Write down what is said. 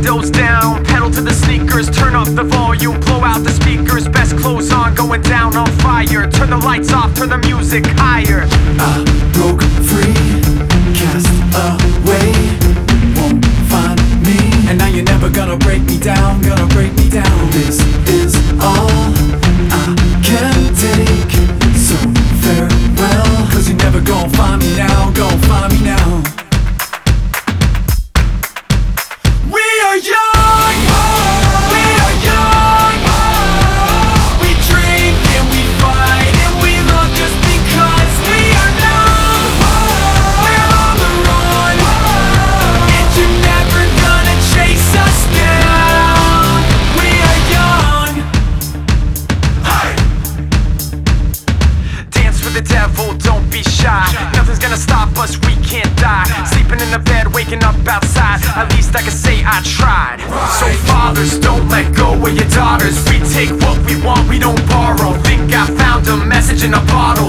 windows down, pedal to the sneakers, turn up the volume, blow out the speakers, best clothes on, going down on fire. Turn the lights off, turn the music higher. I broke free, cast away, won't find me. And now you're never gonna break me down, gonna break me down. This is all I can take, so farewell. Cause you're never gonna find me now, gonna find me now. We are young, we are young. We drink and we fight and we love just because we are young. We're on the run, and you're never gonna chase us down. We are young. Hey! Dance for the devil, don't be shy. Nothing's gonna stop us, we can't die. Sleeping in the bed, waking up outside. At least I can say I tried. So fathers, don't let go of your daughters. We take what we want, we don't borrow. Think I found a message in a bottle.